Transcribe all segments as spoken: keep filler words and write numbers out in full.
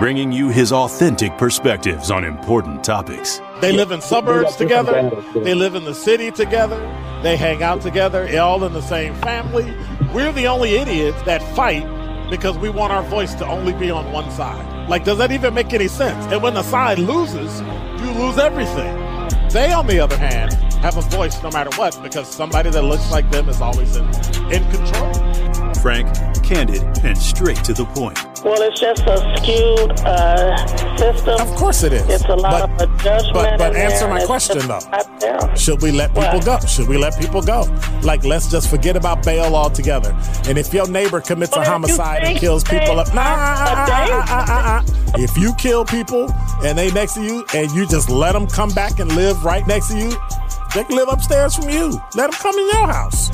bringing you his authentic perspectives on important topics. They live in suburbs together. They live in the city together. They hang out together, all in the same family. We're the only idiots that fight because we want our voice to only be on one side. Like, does that even make any sense? And when the side loses, you lose everything. They, on the other hand, have a voice no matter what because somebody that looks like them is always in, in control. Frank, candid, and straight to the point. Well, it's just a skewed uh, system. Of course it is. It's a lot but, of judgment. But, but answer my it's question, though. There. Should we let people what? go? Should we let people go? Like, let's just forget about bail altogether. And if your neighbor commits but a homicide and kills people up, nah, uh, uh, uh, uh, uh. If you kill people and they next to you and you just let them come back and live right next to you, they can live upstairs from you. Let them come in your house.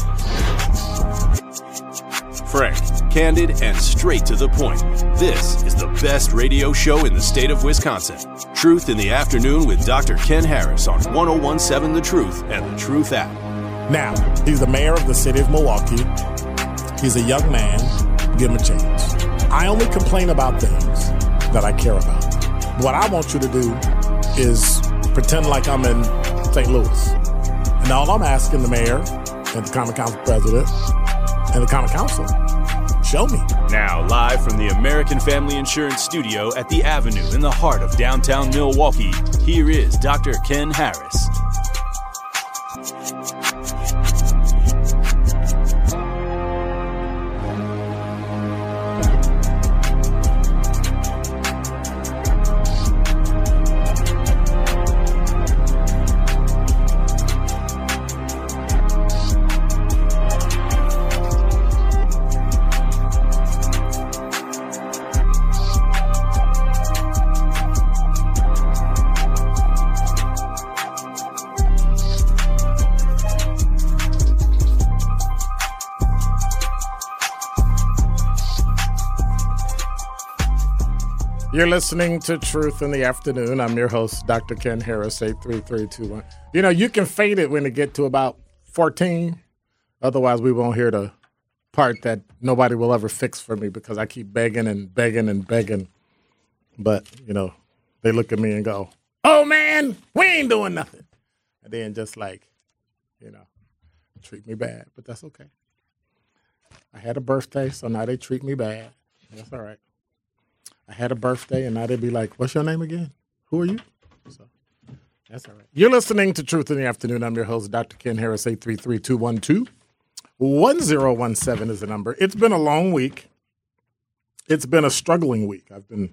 Frank, candid, and straight to the point. This is the best radio show in the state of Wisconsin. Truth in the Afternoon with Doctor Ken Harris on one oh one point seven The Truth and The Truth app. Now, he's the mayor of the city of Milwaukee. He's a young man. Give him a chance. I only complain about things that I care about. What I want you to do is pretend like I'm in Saint Louis. And all I'm asking the mayor and the Common Council president and the Common Council, show me. Now, live from the American Family Insurance Studio at the Avenue in the heart of downtown Milwaukee, here is Doctor Ken Harris. You're listening to Truth in the Afternoon. I'm your host, Doctor Ken Harris, eight three three two one. You know, you can fade it when it get to about fourteen. Otherwise, we won't hear the part that nobody will ever fix for me because I keep begging and begging and begging. But, you know, they look at me and go, oh, man, we ain't doing nothing. And then just like, you know, treat me bad. But that's okay. I had a birthday, so now they treat me bad. That's all right. I had a birthday, and now they'd be like, what's your name again? Who are you? So that's all right. You're listening to Truth in the Afternoon. I'm your host, Doctor Ken Harris, eight three three two one two. one oh one seven is the number. It's been a long week. It's been a struggling week. I've been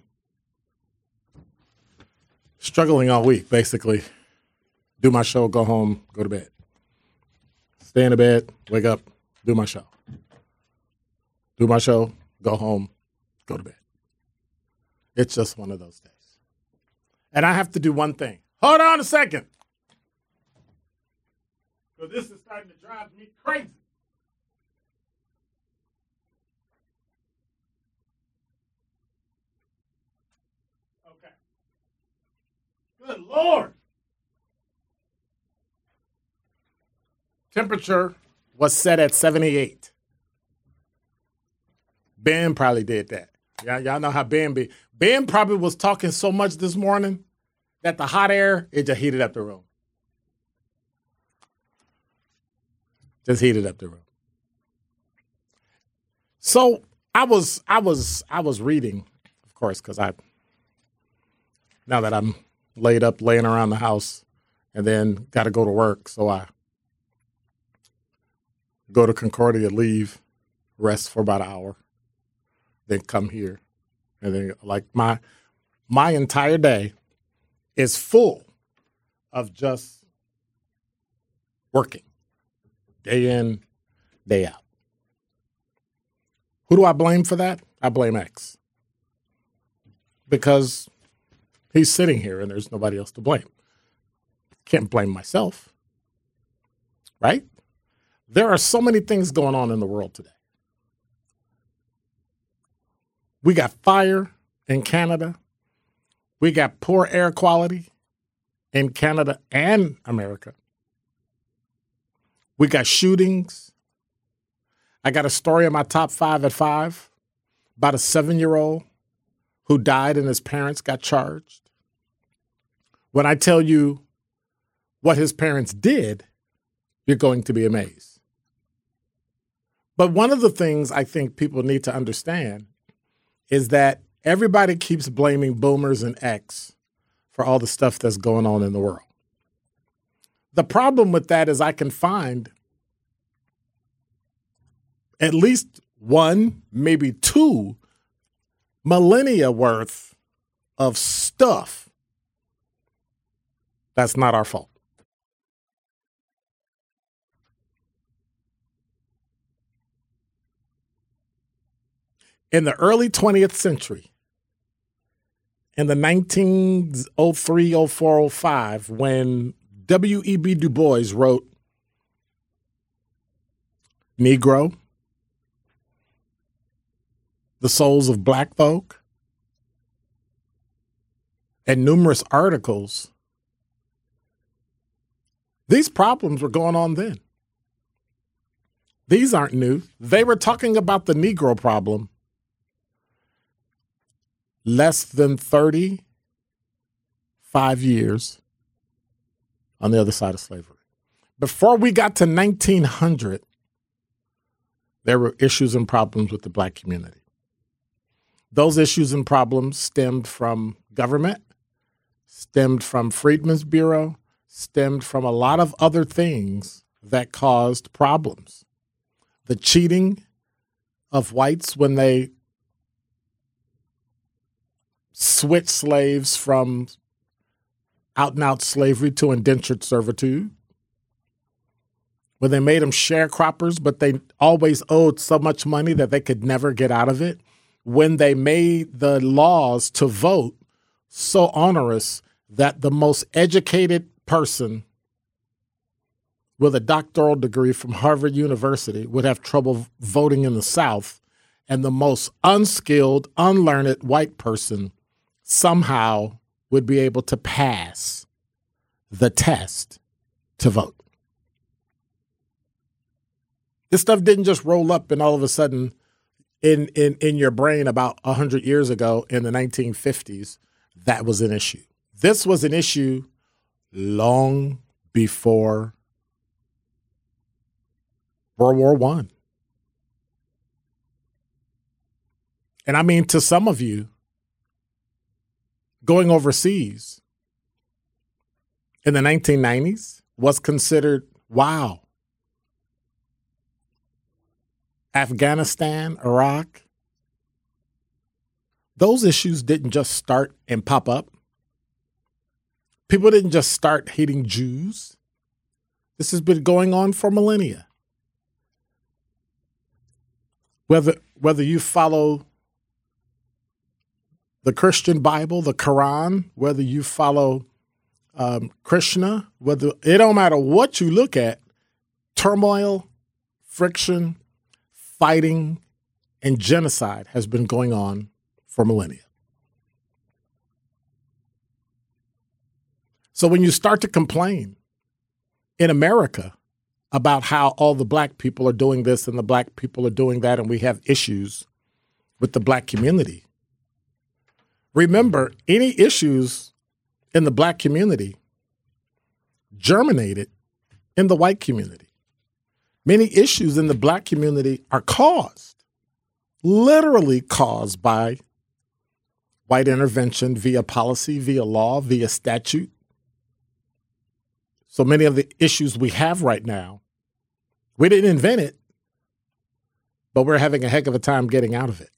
struggling all week, basically. Do my show, go home, go to bed. Stay in the bed, wake up, do my show. Do my show, go home, go to bed. It's just one of those days. And I have to do one thing. Hold on a second. So this is starting to drive me crazy. Okay. Good Lord. Temperature was set at seventy-eight. Ben probably did that. Y'all, y'all know how Ben be. Ben probably was talking so much this morning that the hot air, it just heated up the room. Just heated up the room. So I was, I was, I was reading, of course, because I, now that I'm laid up, laying around the house, and then got to go to work, so I go to Concordia, leave, rest for about an hour, then come here. And then, like, my my entire day is full of just working, day in, day out. Who do I blame for that? I blame X. Because he's sitting here and there's nobody else to blame. Can't blame myself, right? There are so many things going on in the world today. We got fire in Canada. We got poor air quality in Canada and America. We got shootings. I got a story in my top five at five about a seven-year-old who died and his parents got charged? When I tell you what his parents did, you're going to be amazed. But one of the things I think people need to understand is that everybody keeps blaming boomers and X for all the stuff that's going on in the world. The problem with that is I can find at least one, maybe two millennia worth of stuff that's not our fault. In the early twentieth century, in the nineteen oh three, oh four, oh five, when W E B Du Bois wrote Negro, The Souls of Black Folk, and numerous articles, these problems were going on then. These aren't new. They were talking about the Negro problem less than thirty-five years on the other side of slavery. Before we got to nineteen hundred, there were issues and problems with the black community. Those issues and problems stemmed from government, stemmed from Freedmen's Bureau, stemmed from a lot of other things that caused problems. The cheating of whites when they switched slaves from out-and-out slavery to indentured servitude, when they made them sharecroppers, but they always owed so much money that they could never get out of it, when they made the laws to vote so onerous that the most educated person with a doctoral degree from Harvard University would have trouble voting in the South, and the most unskilled, unlearned white person somehow would be able to pass the test to vote. This stuff didn't just roll up and all of a sudden in, in, in your brain about one hundred years ago in the nineteen fifties, that was an issue. This was an issue long before World War One. And I mean, to some of you, going overseas in the nineteen nineties was considered, wow. Afghanistan, Iraq, those issues didn't just start and pop up. People didn't just start hating Jews. This has been going on for millennia. Whether whether you follow the Christian Bible, the Quran, whether you follow um, Krishna, whether it don't matter what you look at, turmoil, friction, fighting, and genocide has been going on for millennia. So when you start to complain in America about how all the black people are doing this and the black people are doing that, and we have issues with the black community, remember, any issues in the black community germinated in the white community. Many issues in the black community are caused, literally caused by white intervention via policy, via law, via statute. So many of the issues we have right now, we didn't invent it, but we're having a heck of a time getting out of it.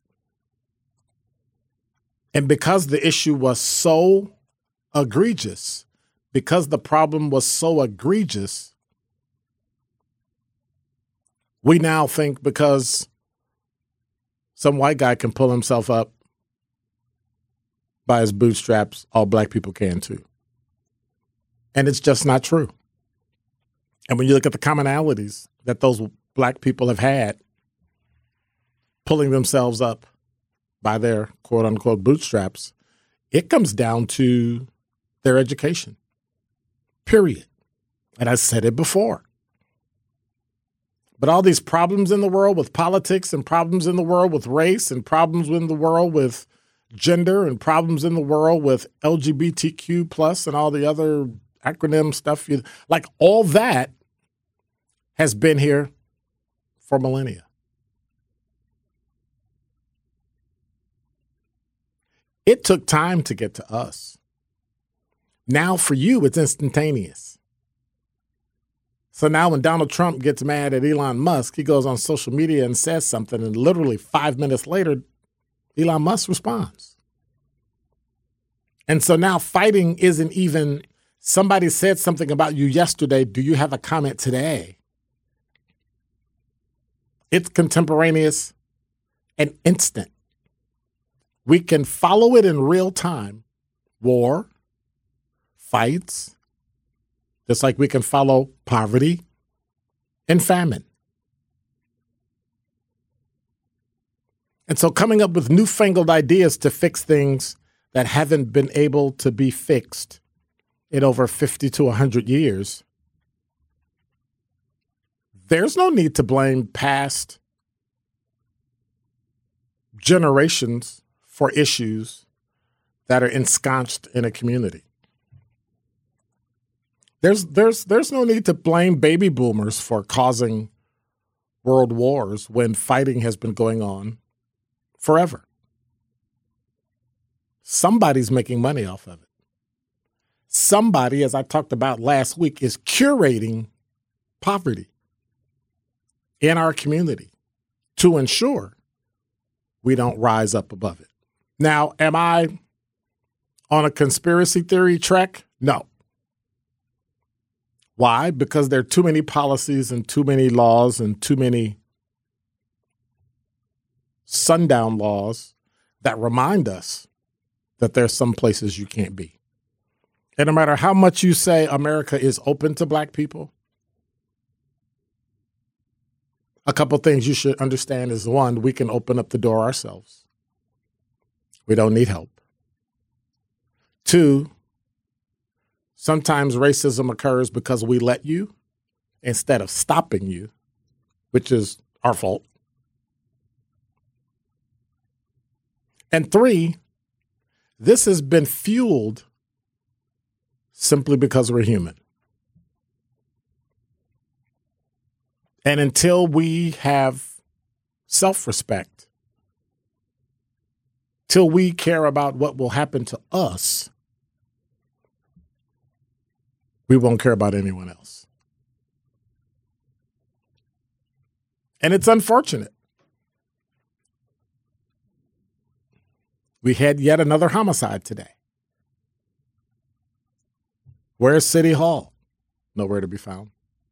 And because the issue was so egregious, because the problem was so egregious, we now think because some white guy can pull himself up by his bootstraps, all black people can too. And it's just not true. And when you look at the commonalities that those black people have had pulling themselves up by their quote unquote bootstraps, it comes down to their education, period. And I said it before. But all these problems in the world with politics and problems in the world with race and problems in the world with gender and problems in the world with L G B T Q plus and all the other acronym stuff. You, like all that has been here for millennia. It took time to get to us. Now for you, it's instantaneous. So now when Donald Trump gets mad at Elon Musk, he goes on social media and says something, and literally five minutes later, Elon Musk responds. And so now fighting isn't even somebody said something about you yesterday. Do you have a comment today? It's contemporaneous and instant. We can follow it in real time. War, fights, just like we can follow poverty and famine. And so coming up with newfangled ideas to fix things that haven't been able to be fixed in over fifty to one hundred years, there's no need to blame past generations for issues that are ensconced in a community. There's there's there's no need to blame baby boomers for causing world wars when fighting has been going on forever. Somebody's making money off of it. Somebody, as I talked about last week, is curating poverty in our community to ensure we don't rise up above it. Now, am I on a conspiracy theory track? No. Why? Because there are too many policies and too many laws and too many sundown laws that remind us that there's some places you can't be. And no matter how much you say America is open to black people, a couple things you should understand is, one, we can open up the door ourselves. We don't need help. Two, sometimes racism occurs because we let you instead of stopping you, which is our fault. And three, this has been fueled simply because we're human. And until we have self-respect, till we care about what will happen to us, we won't care about anyone else. And it's unfortunate. We had yet another homicide today. Where's City Hall? Nowhere to be found.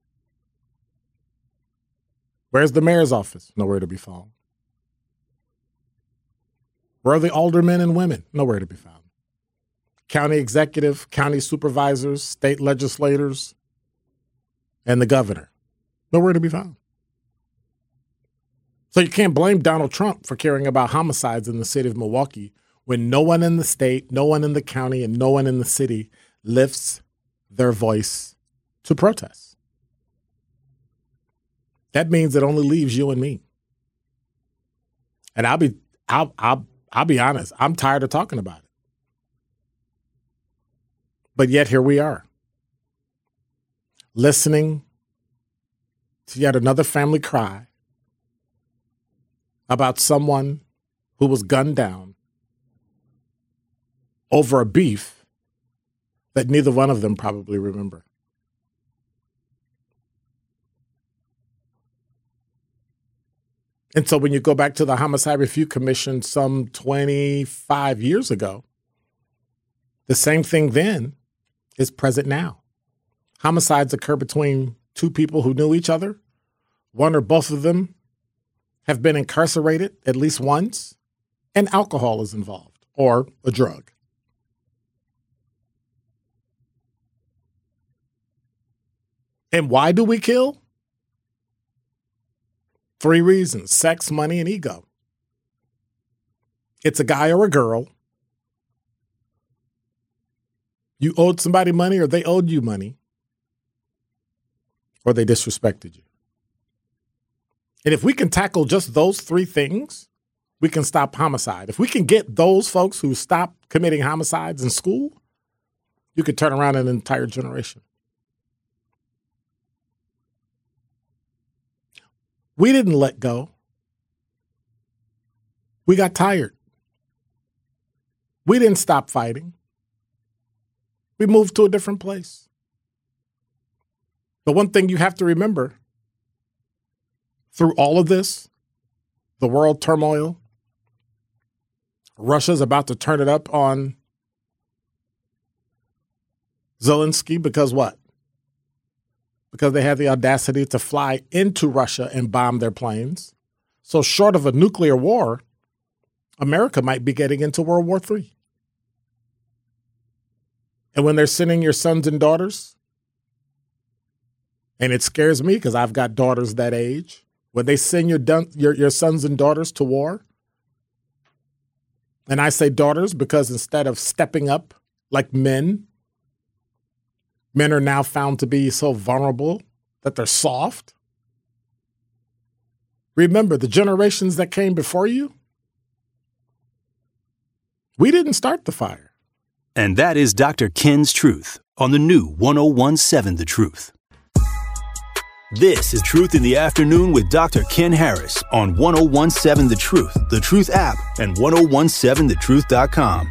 Where's the mayor's office? Nowhere to be found. Where are the aldermen and women? Nowhere to be found. County executive, county supervisors, state legislators, and the governor. Nowhere to be found. So you can't blame Donald Trump for caring about homicides in the city of Milwaukee when no one in the state, no one in the county, and no one in the city lifts their voice to protest. That means it only leaves you and me. And I'll be, I'll, I'll, I'll be honest, I'm tired of talking about it. But yet here we are, listening to yet another family cry about someone who was gunned down over a beef that neither one of them probably remember. And so when you go back to the Homicide Review Commission some twenty-five years ago, the same thing then is present now. Homicides occur between two people who knew each other. One or both of them have been incarcerated at least once, and alcohol is involved, or a drug. And why do we kill? Three reasons: sex, money, and ego. It's a guy or a girl. You owed somebody money, or they owed you money, or they disrespected you. And if we can tackle just those three things, we can stop homicide. If we can get those folks who stop committing homicides in school, you could turn around an entire generation. We didn't let go. We got tired. We didn't stop fighting. We moved to a different place. But one thing you have to remember through all of this, the world turmoil, Russia's about to turn it up on Zelensky because what? Because they had the audacity to fly into Russia and bomb their planes. So short of a nuclear war, America might be getting into World War Three. And when they're sending your sons and daughters, and it scares me because I've got daughters that age, when they send your, dun- your your sons and daughters to war, and I say daughters because instead of stepping up like men, men are now found to be so vulnerable that they're soft. Remember, the generations that came before you, we didn't start the fire. And that is Doctor Ken's Truth on the new one oh one seven The Truth. This is Truth in the Afternoon with Doctor Ken Harris on one oh one seven The Truth, The Truth app, and ten seventeen the truth dot com.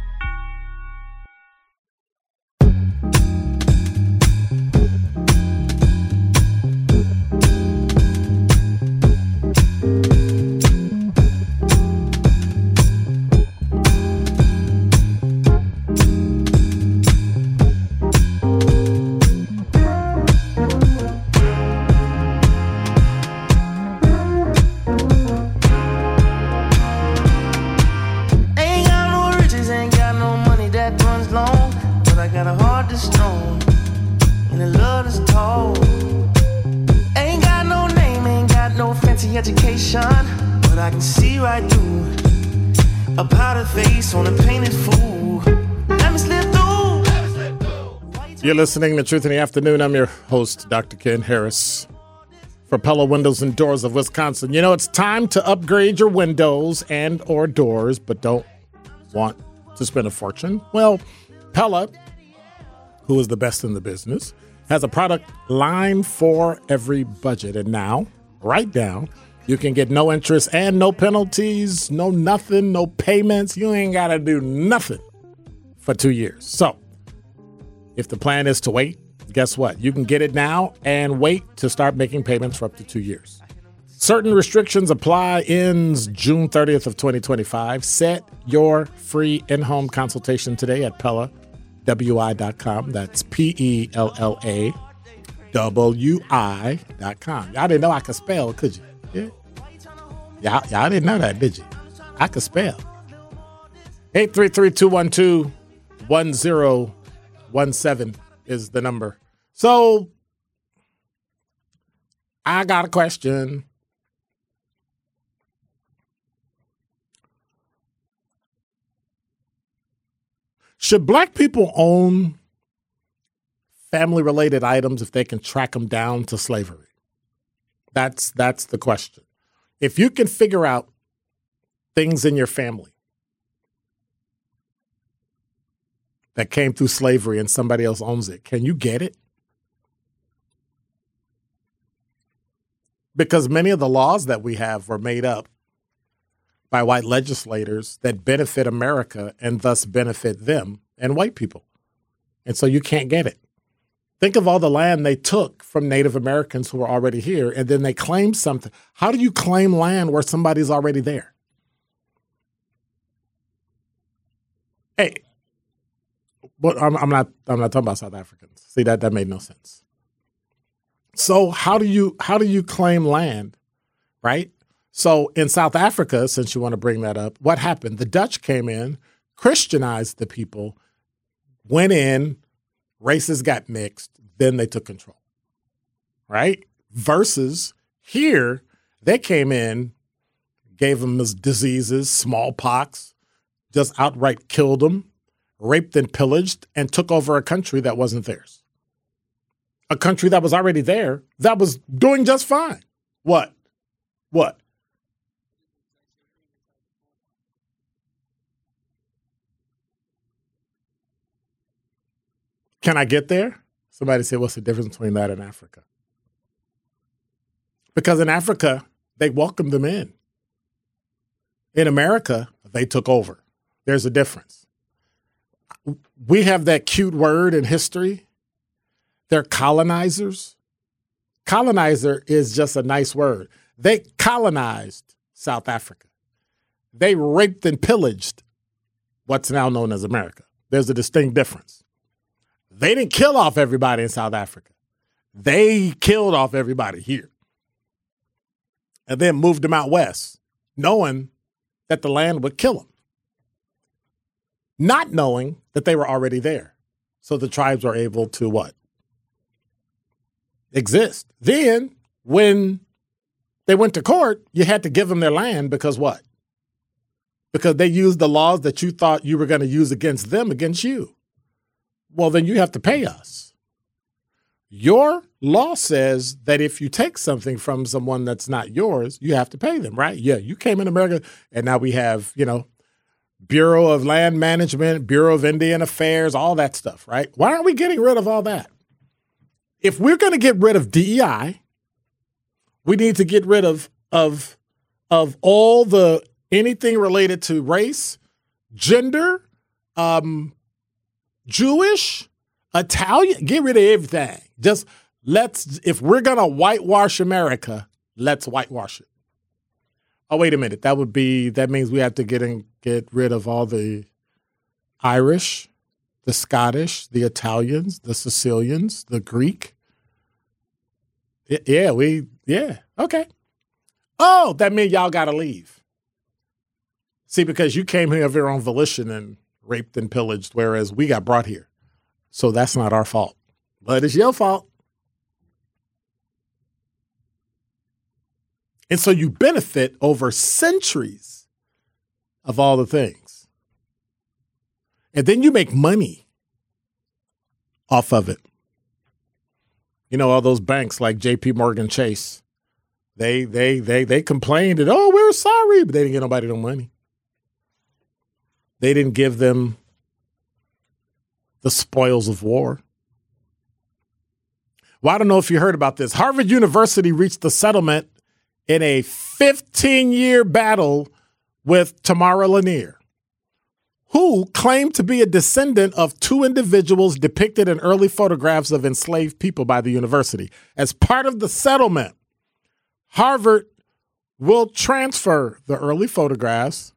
You're listening to Truth in the Afternoon. I'm your host, Doctor Ken Harris, for Pella Windows and Doors of Wisconsin. You know, it's time to upgrade your windows and or doors, but don't want to spend a fortune. Well, Pella, who is the best in the business, has a product line for every budget. And now, right now, you can get no interest and no penalties, no nothing, no payments. You ain't got to do nothing for two years. So, if the plan is to wait, guess what? You can get it now and wait to start making payments for up to two years. Certain restrictions apply. Ends June thirtieth of twenty twenty-five. Set your free in-home consultation today at Pella W I dot com. That's P E L L A W I dot com. Y'all didn't know I could spell, could you? Yeah. Y'all, y'all didn't know that, did you? I could spell. eight three three, two one two, one zero one seven is the number. So, I got a question. Should black people own family-related items if they can track them down to slavery? That's that's the question. If you can figure out things in your family that came through slavery and somebody else owns it, can you get it? Because many of the laws that we have were made up by white legislators that benefit America and thus benefit them and white people. And so you can't get it. Think of all the land they took from Native Americans who were already here, and then they claimed something. How do you claim land where somebody's already there? Hey, but I'm, I'm not. I'm not talking about South Africans. See, that that made no sense. So how do you how do you claim land, right? So in South Africa, since you want to bring that up, what happened? The Dutch came in, Christianized the people, went in, races got mixed, then they took control, right? Versus here, they came in, gave them diseases, smallpox, just outright killed them, raped and pillaged, and took over a country that wasn't theirs. A country that was already there, that was doing just fine. What? What? Can I get there? Somebody said, what's the difference between that and Africa? Because in Africa, they welcomed them in. In America, they took over. There's a difference. We have that cute word in history. They're colonizers. Colonizer is just a nice word. They colonized South Africa. They raped and pillaged what's now known as America. There's a distinct difference. They didn't kill off everybody in South Africa. They killed off everybody here. And then moved them out west, knowing that the land would kill them. Not knowing that they were already there. So the tribes were able to what? Exist. Then, when they went to court, you had to give them their land because what? Because they used the laws that you thought you were going to use against them, against you. Well, then you have to pay us. Your law says that if you take something from someone that's not yours, you have to pay them, right? Yeah, you came in America, and now we have, you know, Bureau of Land Management, Bureau of Indian Affairs, all that stuff, right? Why aren't we getting rid of all that? If we're going to get rid of D E I, we need to get rid of, of, of all the anything related to race, gender, um, Jewish, Italian, get rid of everything. Just let's, if we're going to whitewash America, let's whitewash it. Oh, wait a minute. That would be, that means we have to get in, get rid of all the Irish, the Scottish, the Italians, the Sicilians, the Greek. Yeah, we, yeah, okay. Oh, that means y'all got to leave. See, because you came here of your own volition and raped and pillaged, whereas we got brought here. So that's not our fault, but it's your fault. And so you benefit over centuries of all the things. And then you make money off of it. You know, all those banks like J P Morgan Chase, they they they they complained that, oh, we're sorry, but they didn't get nobody no money. They didn't give them the spoils of war. Well, I don't know if you heard about this. Harvard University reached a settlement in a fifteen-year battle with Tamara Lanier, who claimed to be a descendant of two individuals depicted in early photographs of enslaved people by the university. As part of the settlement, Harvard will transfer the early photographs.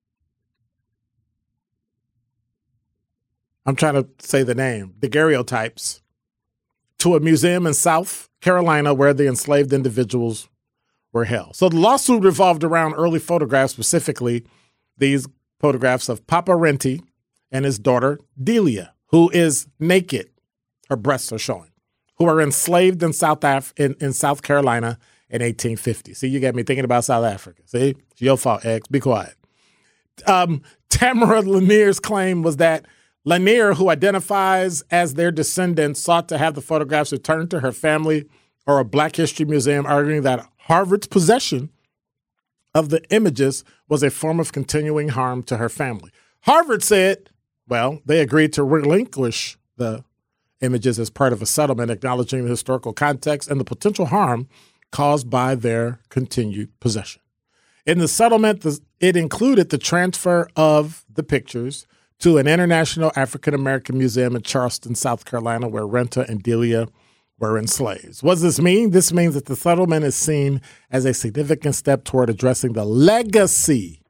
I'm trying to say the name, daguerreotypes, to a museum in South Carolina where the enslaved individuals were held. So the lawsuit revolved around early photographs, specifically these photographs of Papa Renti and his daughter Delia, who is naked. Her breasts are showing, who are enslaved in South Af- in, in South Carolina in eighteen fifty. See, you got me thinking about South Africa. See, it's your fault, X. Be quiet. Um, Tamara Lanier's claim was that Lanier, who identifies as their descendant, sought to have the photographs returned to her family or a Black History Museum, arguing that Harvard's possession of the images was a form of continuing harm to her family. Harvard said, well, they agreed to relinquish the images as part of a settlement, acknowledging the historical context and the potential harm caused by their continued possession. In the settlement, it included the transfer of the pictures to an International African American Museum in Charleston, South Carolina, where Renta and Delia were enslaved. What does this mean? This means that the settlement is seen as a significant step toward addressing the legacy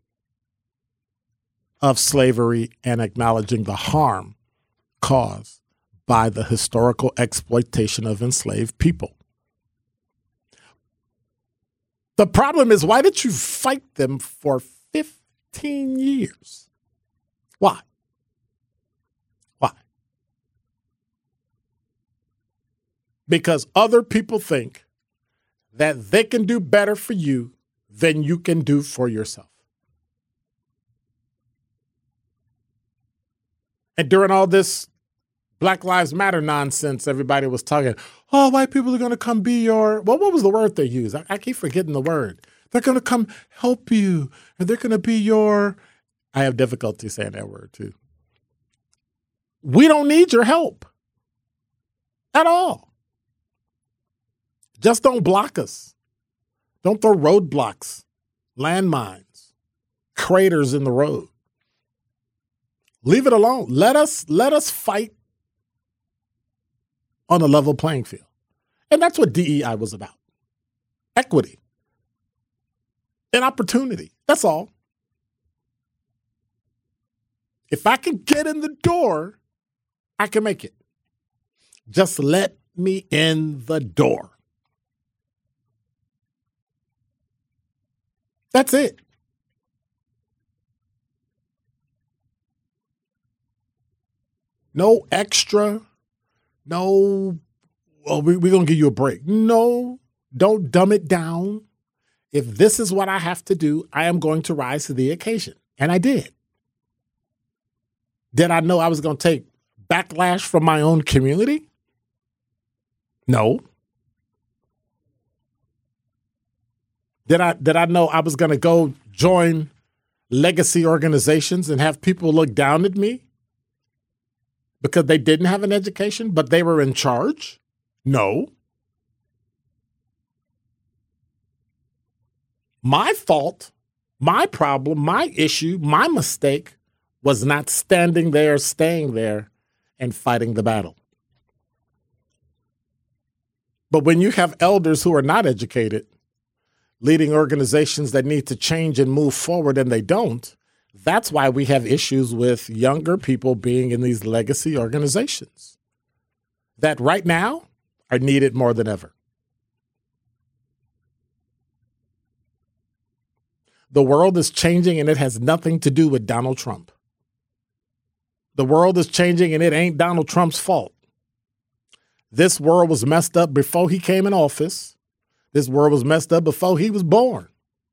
of slavery and acknowledging the harm caused by the historical exploitation of enslaved people. The problem is, why did you fight them for fifteen years? Why? Why? Because other people think that they can do better for you than you can do for yourself. And during all this Black Lives Matter nonsense, everybody was talking, oh, white people are going to come be your, well, what was the word they used? I, I keep forgetting the word. They're going to come help you, and they're going to be your, I have difficulty saying that word too. We don't need your help. at all. Just don't block us. Don't throw roadblocks, landmines, craters in the road. Leave it alone. Let us, let us fight on a level playing field. And that's what D E I was about. Equity. And opportunity. That's all. If I can get in the door, I can make it. Just let me in the door. That's it. No extra. No, well, we, we're going to give you a break. No, don't dumb it down. If this is what I have to do, I am going to rise to the occasion. And I did. Did I know I was going to take backlash from my own community? No. Did I, did I know I was going to go join legacy organizations and have people look down at me because they didn't have an education, but they were in charge? No. My fault, my problem, my issue, my mistake was not standing there, staying there, and fighting the battle. But when you have elders who are not educated, leading organizations that need to change and move forward, and they don't, that's why we have issues with younger people being in these legacy organizations that right now are needed more than ever. The world is changing, and it has nothing to do with Donald Trump. The world is changing, and it ain't Donald Trump's fault. This world was messed up before he came in office. This world was messed up before he was born.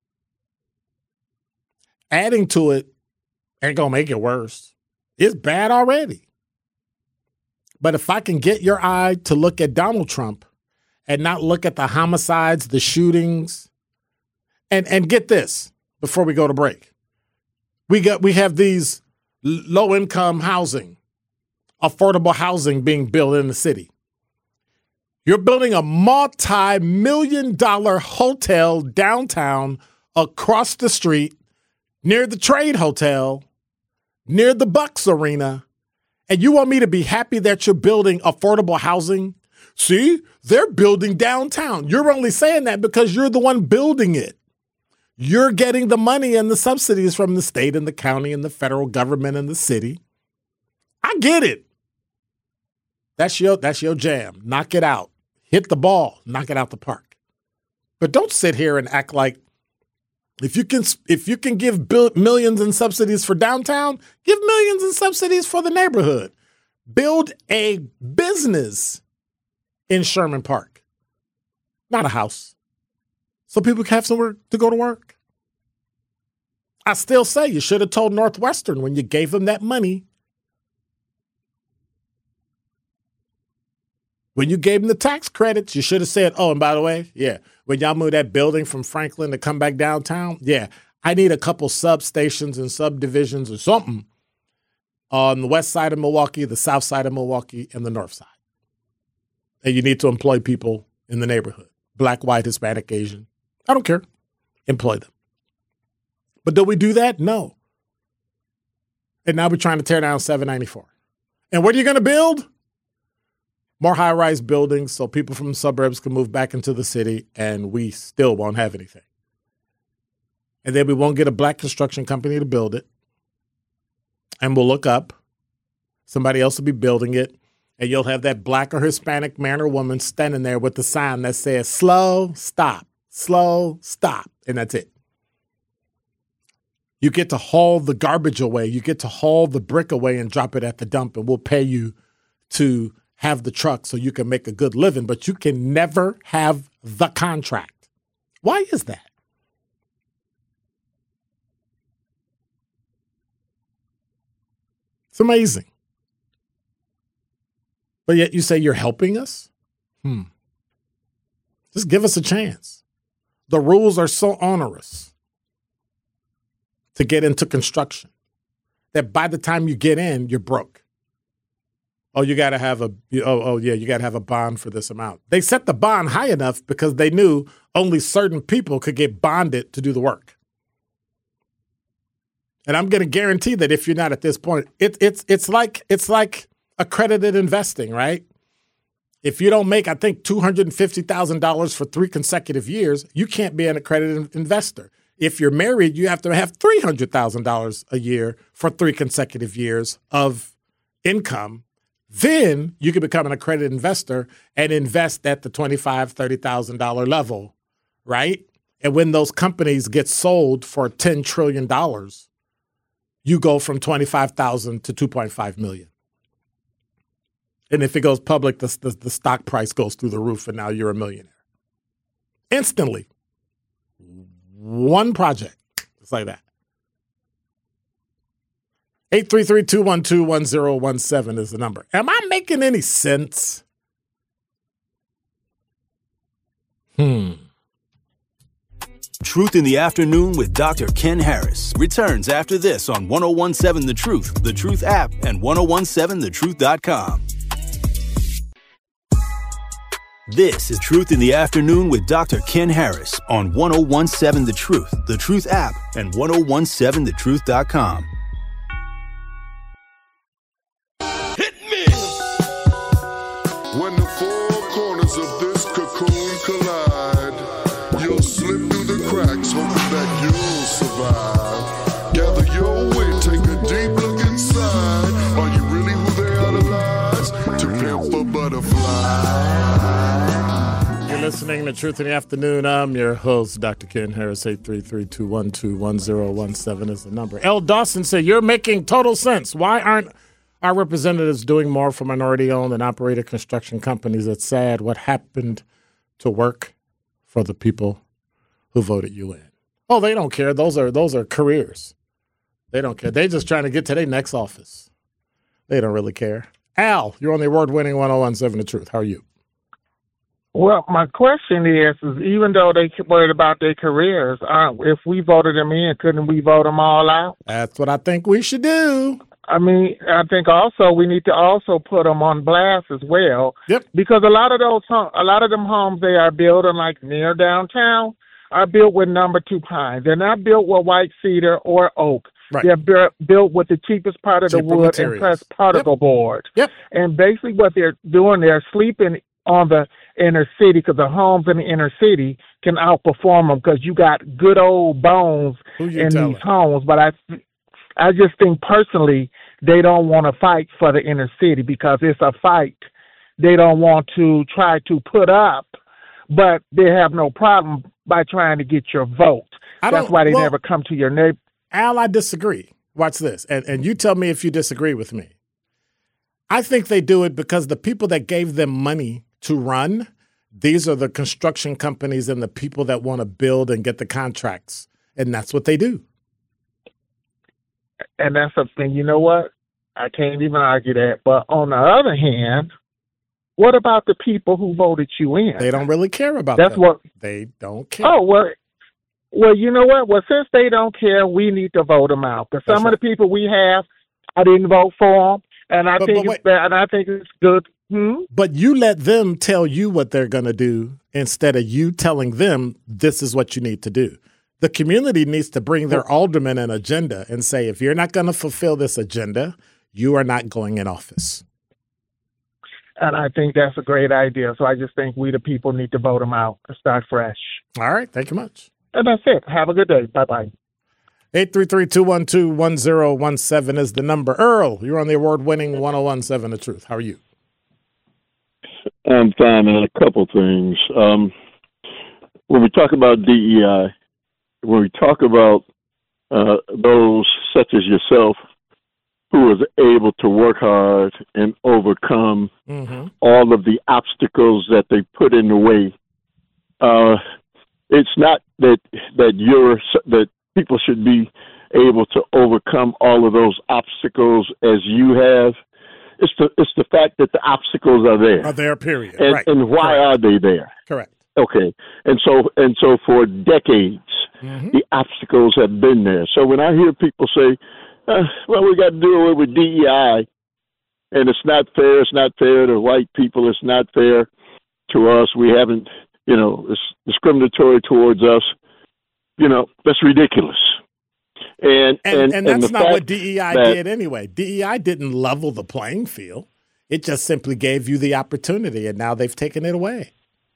Adding to it ain't going to make it worse. It's bad already. But if I can get your eye to look at Donald Trump and not look at the homicides, the shootings, and, and get this before we go to break. We got we have these low-income housing, affordable housing being built in the city. You're building a multi-million dollar hotel downtown across the street near the Trade Hotel, near the Bucks Arena, and you want me to be happy that you're building affordable housing? See, they're building downtown. You're only saying that because you're the one building it. You're getting the money and the subsidies from the state and the county and the federal government and the city. I get it. That's your, that's your jam. Knock it out. Hit the ball. Knock it out the park. But don't sit here and act like if you can if you can give bil- millions in subsidies for downtown, give millions in subsidies for the neighborhood. Build a business in Sherman Park, not a house, so people can have somewhere to go to work. I still say you should have told Northwestern when you gave them that money. When you gave them the tax credits, you should have said, oh, and by the way, yeah, when y'all move that building from Franklin to come back downtown, yeah, I need a couple substations and subdivisions or something on the west side of Milwaukee, the south side of Milwaukee, and the north side. And you need to employ people in the neighborhood, black, white, Hispanic, Asian. I don't care. Employ them. But do we do that? No. And now we're trying to tear down seven ninety-four. And what are you going to build? More high-rise buildings so people from the suburbs can move back into the city, and we still won't have anything. And then we won't get a black construction company to build it. And we'll look up. Somebody else will be building it. And you'll have that black or Hispanic man or woman standing there with the sign that says, slow, stop, slow, stop. And that's it. You get to haul the garbage away. You get to haul the brick away and drop it at the dump, and we'll pay you to have the truck so you can make a good living, but you can never have the contract. Why is that? It's amazing. But yet you say you're helping us? Hmm. Just give us a chance. The rules are so onerous to get into construction that by the time you get in, you're broke. Oh, you got to have a oh oh yeah, you got to have a bond for this amount. They set the bond high enough because they knew only certain people could get bonded to do the work. And I'm going to guarantee that if you're not at this point, it, it's it's like it's like accredited investing, right? If you don't make, I think, two hundred fifty thousand dollars for three consecutive years, you can't be an accredited investor. If you're married, you have to have three hundred thousand dollars a year for three consecutive years of income. Then you can become an accredited investor and invest at the twenty-five thousand dollars, thirty thousand dollars level, right? And when those companies get sold for ten trillion dollars, you go from twenty-five thousand dollars to two point five million dollars. And if it goes public, the, the, the stock price goes through the roof, and now you're a millionaire. Instantly. One project. It's like that. eight three three, two one two, one zero one seven is the number. Am I making any sense? Hmm. Truth in the Afternoon with Doctor Ken Harris returns after this on ten seventeen The Truth, The Truth app, and ten seventeen the truth dot com. This is Truth in the Afternoon with Doctor Ken Harris on ten seventeen The Truth, The Truth app, and ten seventeen the truth dot com. Hit me! When the four corners of this cocoon collide, you'll slip through the cracks, hoping that you'll survive. Gather your wit, take a deep look inside. Are you really who they idolize? To pimp a butterfly. You're listening to Truth in the Afternoon. I'm your host, Doctor Ken Harris. Eight three three, two one two, one zero one seven is the number. L. Dawson said, you're making total sense. Why aren't our representatives doing more for minority-owned and operated construction companies? It's sad what happened to work for the people who voted you in. Oh, they don't care. Those are those are careers. They don't care. They're just trying to get to their next office. They don't really care. Al, you're on the award-winning ten seventeen The Truth. How are you? Well, my question is, is even though they worried about their careers, uh, if we voted them in, couldn't we vote them all out? That's what I think we should do. I mean, I think also we need to also put them on blast as well. Yep. Because a lot of those, a lot of them homes they are building like near downtown are built with number two pine. They're not built with white cedar or oak. Right. They're bu- built with the cheapest part of Cheaper the wood materials. and pressed particle Yep. board. Yep. And basically what they're doing, they're sleeping on the inner city because the homes in the inner city can outperform them because you got good old bones Who you in telling? these homes. But I, I just think personally they don't want to fight for the inner city because it's a fight they don't want to try to put up, but they have no problem by trying to get your vote. I That's don't- why they well- never come to your neighbor. Al, I disagree. Watch this. And, and you tell me if you disagree with me. I think they do it because the people that gave them money to run, these are the construction companies and the people that want to build and get the contracts. And that's what they do. And that's something, you know what? I can't even argue that. But on the other hand, what about the people who voted you in? They don't really care about That's them. what. They don't care. Oh, well, well, you know what? Well, since they don't care, we need to vote them out. Because some That's of the people we have, I didn't vote for them, and I But- think but it's bad, and I think it's good. Hmm? But you let them tell you what they're going to do instead of you telling them this is what you need to do. The community needs to bring their alderman an agenda and say, if you're not going to fulfill this agenda, you are not going in office. And I think that's a great idea. So I just think we, the people, need to vote them out and start fresh. All right. Thank you much. And that's it. Have a good day. Bye-bye. eight three three, two one two, one zero one seven is the number. Earl, you're on the award-winning ten seventeen The Truth. How are you? I'm fine, man. A couple things. Um, when we talk about D E I, when we talk about uh, those such as yourself who was able to work hard and overcome Mm-hmm. all of the obstacles that they put in the way, uh, it's not that that you're that people should be able to overcome all of those obstacles as you have. It's the it's the fact that the obstacles are there. Are there, period. And, right. and why Correct. are they there? Correct. Okay, and so and so for decades, Mm-hmm. the obstacles have been there. So when I hear people say, uh, "Well, we got to do away with D E I," and it's not fair. It's not fair to white people. It's not fair to us. We haven't, you know, it's discriminatory towards us. You know, that's ridiculous. And and, and, and that's and not what D E I that, did anyway. D E I didn't level the playing field. It just simply gave you the opportunity, and now they've taken it away.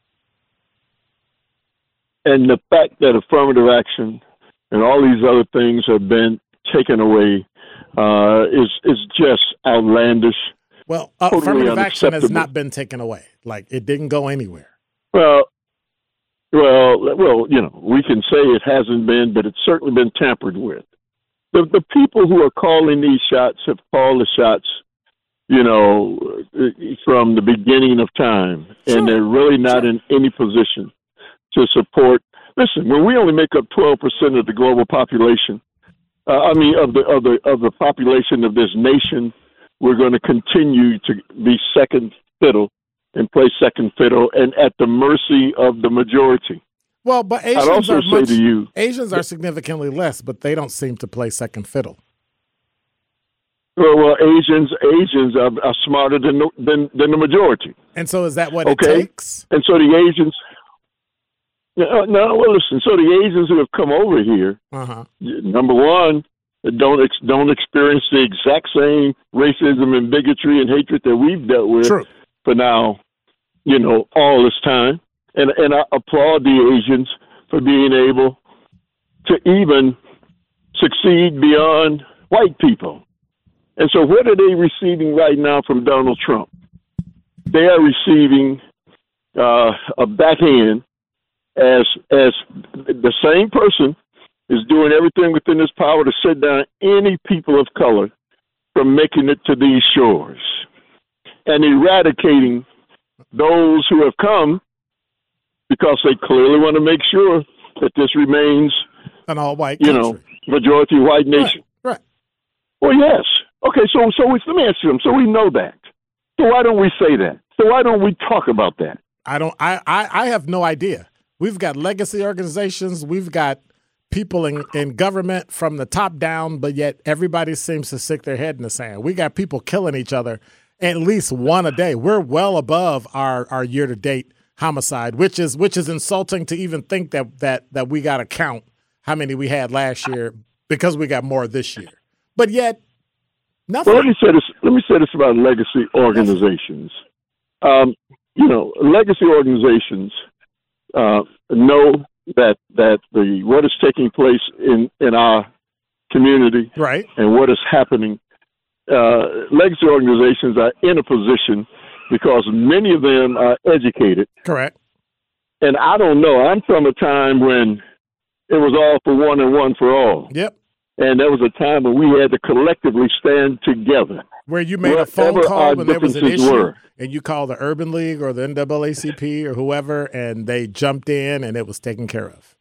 And the fact that affirmative action and all these other things have been taken away uh, is is just outlandish. Well, uh, totally affirmative action has unacceptable. not been taken away. Like, it didn't go anywhere. Well, well, well, you know, we can say it hasn't been, but it's certainly been tampered with. The the people who are calling these shots have called the shots, you know, from the beginning of time, Sure. and they're really not Sure. in any position to support. Listen, when we only make up twelve percent of the global population, uh, I mean, of the of the of the population of this nation, we're going to continue to be second fiddle and play second fiddle and at the mercy of the majority. Well, but I'd Asians also are say much, to you, Asians are significantly less, but they don't seem to play second fiddle. well, well Asians Asians are, are smarter than the, than than the majority. And so is that what Okay. it takes? And so the Asians, no, no, well, listen. So the Asians who have come over here, Uh-huh. number one, don't ex- don't experience the exact same racism and bigotry and hatred that we've dealt with True. for now, you know, all this time. And and I applaud the Asians for being able to even succeed beyond white people. And so what are they receiving right now from Donald Trump? They are receiving uh, a backhand as as the same person is doing everything within his power to sit down any people of color from making it to these shores and eradicating those who have come because they clearly want to make sure that this remains, An all-white you country. know, majority white nation. Right, right. Well, yes. Okay, so so we, let me ask you them. So we know that. So why don't we say that? So why don't we talk about that? I don't. I, I, I have no idea. We've got legacy organizations. We've got people in, in government from the top down, but yet everybody seems to stick their head in the sand. We got people killing each other, at least one a day. We're well above our, our year to date homicide, which is which is insulting to even think that that that we got to count how many we had last year because we got more this year. But yet, nothing. Well, let me say this. Let me say this about legacy organizations. Um, you know, legacy organizations uh, know that that the what is taking place in, in our community, Right. and what is happening. Uh, legacy organizations are in a position because many of them are educated. Correct. And I don't know. I'm from a time when it was all for one and one for all. Yep. And there was a time when we had to collectively stand together. Where you made a phone Whatever call our when there was an differences issue, were. and you called the Urban League or the N double A C P or whoever, and they jumped in and it was taken care of.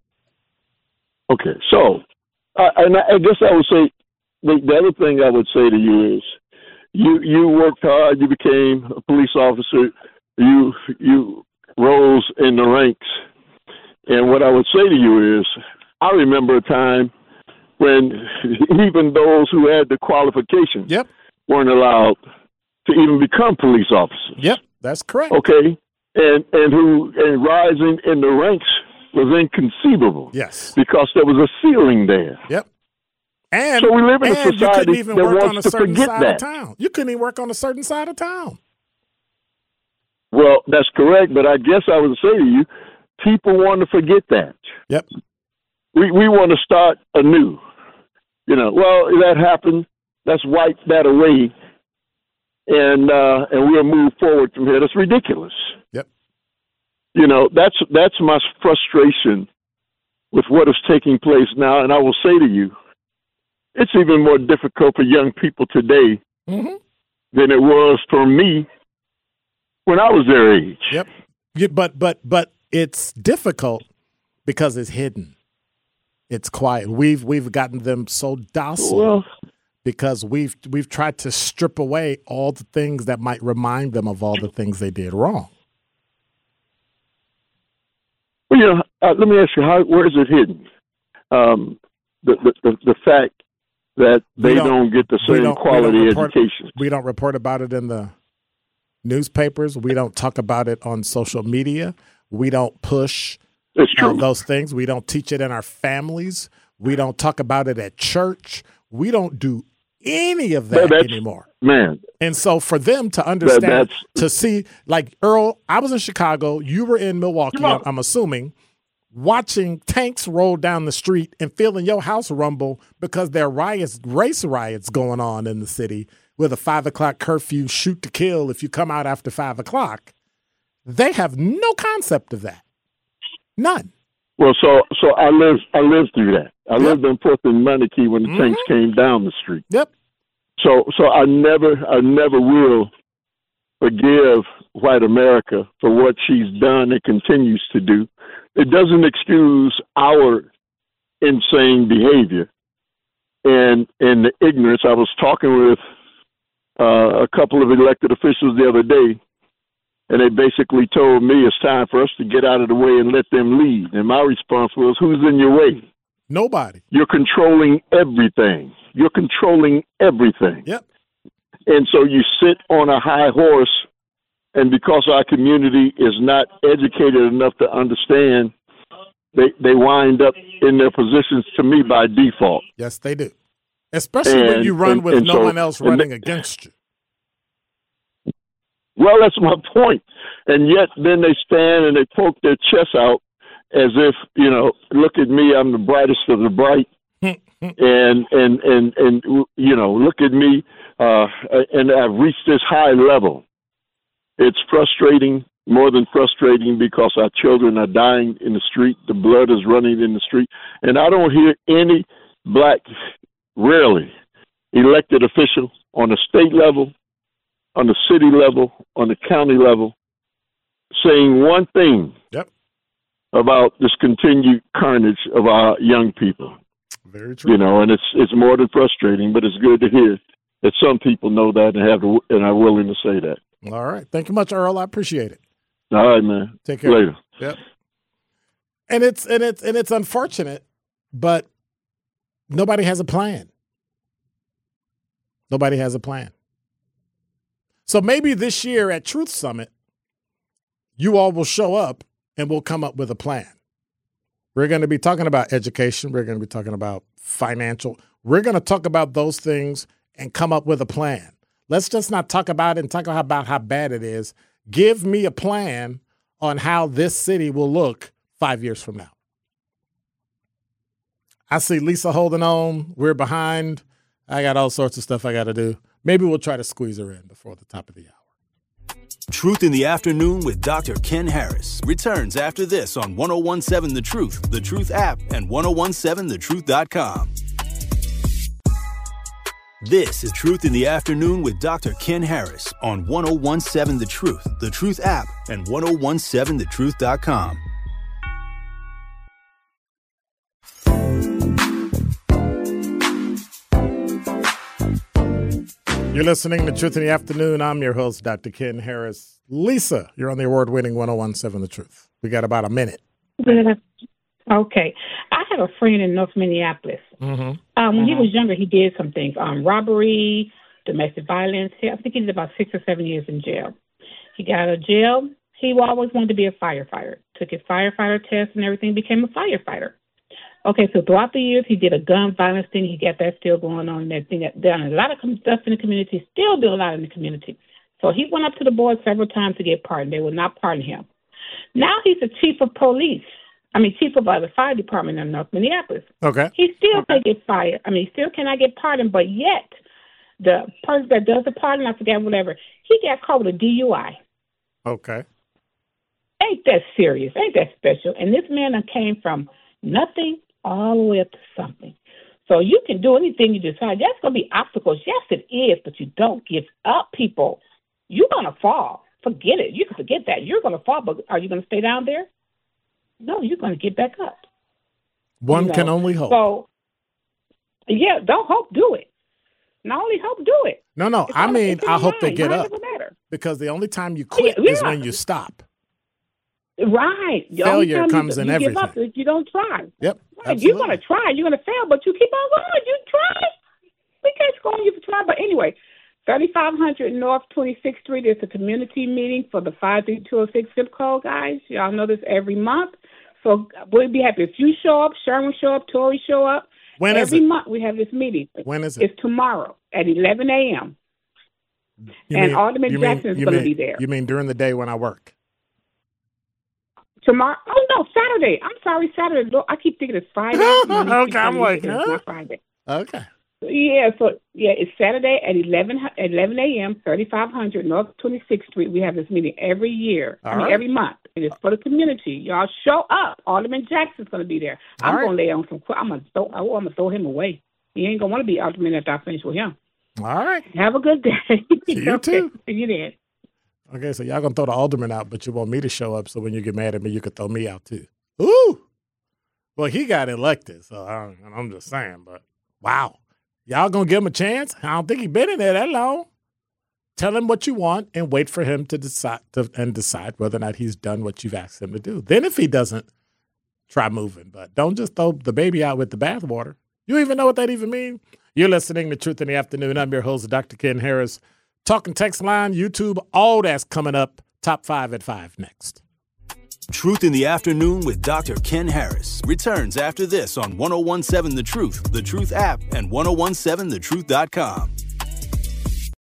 Okay, so, uh, and I, I guess I would say the, the other thing I would say to you is, you you worked hard, you became a police officer, you you rose in the ranks, and what I would say to you is, I remember a time when even those who had the qualifications Yep. weren't allowed to even become police officers. Yep. That's correct. Okay, and and who and rising in the ranks was inconceivable. Yes. Because there was a ceiling there. Yep. And, So we live in a and you couldn't society even that work wants on a to certain forget side that. of town. You couldn't even work on a certain side of town. Well, that's correct, but I guess I would say to you, people want to forget that. Yep. We we want to start anew. You know, well, that happened. Let's wipe that away, and uh, and we'll move forward from here. That's ridiculous. Yep. You know, that's that's my frustration with what is taking place now. And I will say to you, it's even more difficult for young people today Mm-hmm. than it was for me when I was their age. Yep. Yeah, but but but it's difficult because it's hidden. It's quiet. We've we've gotten them so docile Well, because we've we've tried to strip away all the things that might remind them of all the things they did wrong. well, you know, uh, let me ask you, how where is it hidden? Um, the, the the the fact that they don't, don't get the we same don't- quality we don't report- education. We don't report about it in the newspapers. We don't talk about it on social media. We don't push It's uh, true. those things. We don't teach it in our families. We don't talk about it at church. We don't do any of But that that's- anymore. Man, And so for them to understand, that's- to see, like Earl, I was in Chicago, you were in Milwaukee, I'm, I'm assuming, watching tanks roll down the street and feeling your house rumble because there are riots, race riots going on in the city with a five o'clock curfew, shoot to kill if you come out after five o'clock. They have no concept of that. None. well, so so I lived I lived through that. I Yep. lived in Portland, Manatee when the Mhm. tanks came down the street. Yep. So so I never I never will forgive white America for what she's done and continues to do. It doesn't excuse our insane behavior and and the ignorance. I was talking with uh, a couple of elected officials the other day, and they basically told me it's time for us to get out of the way and let them lead. And my response was, who's in your way? Nobody. You're controlling everything. You're controlling everything. Yep. And so you sit on a high horse, and because our community is not educated enough to understand, they, they wind up in their positions, to me, by default. Yes, they do. Especially when And- you run and- with and no so- one else and running the- against you. Well, that's my point. And yet then they stand and they poke their chest out as if, you know, look at me, I'm the brightest of the bright. and, and, and, and, you know, look at me, uh, and I've reached this high level. It's frustrating, more than frustrating, because our children are dying in the street. The blood is running in the street. And I don't hear any black, rarely, elected official on the state level, on the city level, on the county level, saying one thing Yep. about this continued carnage of our young people. Very true. You know, and it's it's more than frustrating, but it's good to hear that some people know that and have the, and are willing to say that. All right. Thank you much, Earl. I appreciate it. All right, man. Take care. Later. Yep. And it's and it's and it's unfortunate, but nobody has a plan. Nobody has a plan. So maybe this year at Truth Summit, you all will show up and we'll come up with a plan. We're going to be talking about education. We're going to be talking about financial. We're going to talk about those things and come up with a plan. Let's just not talk about it and talk about how bad it is. Give me a plan on how this city will look five years from now. I see Lisa holding on. We're behind. I got all sorts of stuff I got to do. Maybe we'll try to squeeze her in before the top of the hour. Truth in the Afternoon with Doctor Ken Harris returns after this on ten seventeen The Truth, The Truth app, and ten seventeen the truth dot com. This is Truth in the Afternoon with Doctor Ken Harris on ten seventeen The Truth, The Truth app, and ten seventeen the truth dot com. You're listening to Truth in the Afternoon. I'm your host, Doctor Ken Harris. Lisa, you're on the award-winning ten seventeen The Truth. We got about a minute. Okay. I have a friend in North Minneapolis. Mm-hmm. Um, when he was younger, he did some things. Um, robbery, domestic violence. I think he did about six or seven years in jail. He got out of jail. He always wanted to be a firefighter. Took his firefighter test and everything, became a firefighter. Okay, so throughout the years, he did a gun violence thing. He got that still going on and everything. Done a lot of stuff in the community, still doing a lot in the community. So he went up to the board several times to get pardoned. They would not pardon him. Now he's the chief of police. I mean, chief of uh, the fire department in North Minneapolis. Okay. He still can't get fired. I mean, he still cannot get pardoned, but yet the person that does the pardon, I forget whatever, he got caught with a D U I. Okay. Ain't that serious? Ain't that special? And this man came from nothing all the way up to something. So you can do anything you decide. There's going to be obstacles. Yes, it is, but you don't give up, people. You're going to fall. Forget it. You can forget that. You're going to fall, but are you going to stay down there? No, you're going to get back up. One You know? can only hope. So, yeah, don't hope, do it. Not only hope, do it. no, no. It's I all- mean, it's in I your hope they mind. get Mind up doesn't matter. because the only time you quit Yeah, is yeah. when you stop. Right. The only Failure time comes you, in you everything. give up is you don't try. Yep. Right. You're absolutely. going to try. You're going to fail, but you keep on going. You try. it's going you for tomorrow. But anyway, thirty-five hundred North twenty-sixth Street is a community meeting for the five three two oh six zip code, guys. Y'all know this every month. So we'll be happy if you show up, Sherman show up, Tori show up. When is every it? month we have this meeting. When is it? It's tomorrow at eleven a.m. You and mean, Alderman you Jackson mean, is going to mean, be there. You mean during the day when I work? Tomorrow? Oh, no, Saturday. I'm sorry, Saturday. Look, I keep thinking it's Friday. Okay, I'm like, it's huh? not Friday. Okay. Yeah, so, yeah, it's Saturday at eleven a.m., thirty-five hundred North twenty-sixth Street. We have this meeting every year, All I mean, right. every month. And it's for the community. Y'all show up. Alderman Jackson's going to be there. All I'm right. going to lay on some, I'm going to throw, I'm going to throw him away. He ain't going to want to be Alderman after I finish with him. All right. Have a good day. You Okay, too. see you then. Okay, so y'all going to throw the alderman out, but you want me to show up so when you get mad at me, you could throw me out too. Ooh. Well, he got elected, so I, I'm just saying, but wow. Y'all going to give him a chance? I don't think he's been in there that long. Tell him what you want and wait for him to decide to, and decide whether or not he's done what you've asked him to do. Then if he doesn't, try moving. But don't just throw the baby out with the bathwater. You even know what that even means? You're listening to Truth in the Afternoon. I'm your host, Doctor Ken Harris. Talking text line, YouTube, all that's coming up. Top five at five next. Truth in the Afternoon with Doctor Ken Harris returns after this on ten seventeen The Truth, The Truth app, and ten seventeen the truth dot com.